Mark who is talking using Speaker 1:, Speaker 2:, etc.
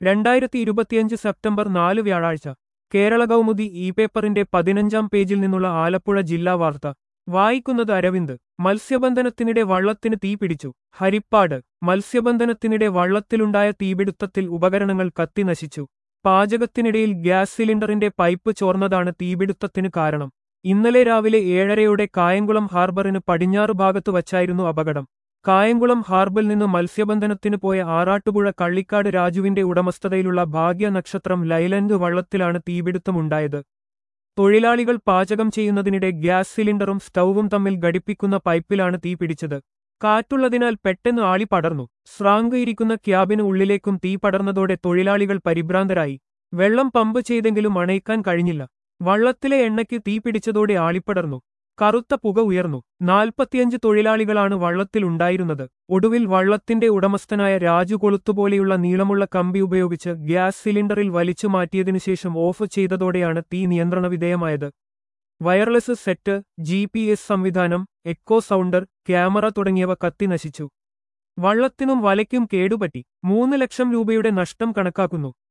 Speaker 1: 2025 September 4 വ്യാഴാഴ്ച Kerala Kaumudi E പേപ്പറിന്റെ 15-ാം പേജിൽ നിന്നുള്ള ആലപ്പുഴ ജില്ലാ വാർത്ത വായിക്കുന്നത് അരവിന്ദ്. മത്സ്യബന്ധനത്തിനിടെ വള്ളത്തിന് തീപിടിച്ചു. ഹരിപ്പാട്. മത്സ്യബന്ധനത്തിനിടെ വള്ളത്തിലുണ്ടായ തീപിടുത്തത്തിൽ ഉപകരണങ്ങൾ കത്തി നശിച്ചു. പാചകത്തിനിടയിൽ ഗ്യാസ് സിലിണ്ടറിന്റെ പൈപ്പ് ചോർന്നതാണ് തീപിടുത്തത്തിന് കാരണം. ഇന്നലെ രാവിലെ 7:30-യോടെ കായംകുളം ഹാർബറിന് പടിഞ്ഞാറ് ഭാഗത്തു വച്ചായിരുന്നു അപകടം. കായംകുളം ഹാർബറിൽ നിന്ന് മത്സ്യബന്ധനത്തിന് പോയ ആറാട്ടുപുഴ കള്ളിക്കാട് രാജുവിന്റെ ഉടമസ്ഥതയിലുള്ള ഭാഗ്യ നക്ഷത്രം ലൈലൻഡ് വള്ളത്തിലാണ് തീപിടുത്തമുണ്ടായത്. തൊഴിലാളികൾ പാചകം ചെയ്യുന്നതിനിടെ ഗ്യാസ് സിലിണ്ടറും സ്റ്റൗവും തമ്മിൽ ഘടിപ്പിക്കുന്ന പൈപ്പിലാണ് തീ പിടിച്ചത്. കാറ്റുള്ളതിനാൽ പെട്ടെന്ന് ആളി പടർന്നു. സ്രാങ്ക് ഇരിക്കുന്ന ക്യാബിന് ഉള്ളിലേക്കും തീ പടർന്നതോടെ തൊഴിലാളികൾ പരിഭ്രാന്തരായി. വെള്ളം പമ്പ് ചെയ്തെങ്കിലും അണയിക്കാൻ കഴിഞ്ഞില്ല. വള്ളത്തിലെ എണ്ണയ്ക്ക് തീ പിടിച്ചതോടെ ആളിപ്പടർന്നു. കറുത്ത പുക ഉയർന്നു. 45 തൊഴിലാളികളാണ് വള്ളത്തിലുണ്ടായിരുന്നത്. ഒടുവിൽ വള്ളത്തിന്റെ ഉടമസ്ഥനായ രാജു കൊളുത്തുപോലെയുള്ള നീളമുള്ള കമ്പി ഉപയോഗിച്ച് ഗ്യാസ് സിലിണ്ടറിൽ വലിച്ചു മാറ്റിയതിനുശേഷം ഓഫ് ചെയ്തതോടെയാണ് തീ നിയന്ത്രണവിധേയമായത്. വയർലെസ് സെറ്റ്, GPS സംവിധാനം, എക്കോ സൗണ്ടർ, ക്യാമറ തുടങ്ങിയവ കത്തി നശിച്ചു. വള്ളത്തിനും വലയ്ക്കും കേടുപറ്റി. 3 ലക്ഷം രൂപയുടെ നഷ്ടം കണക്കാക്കുന്നു.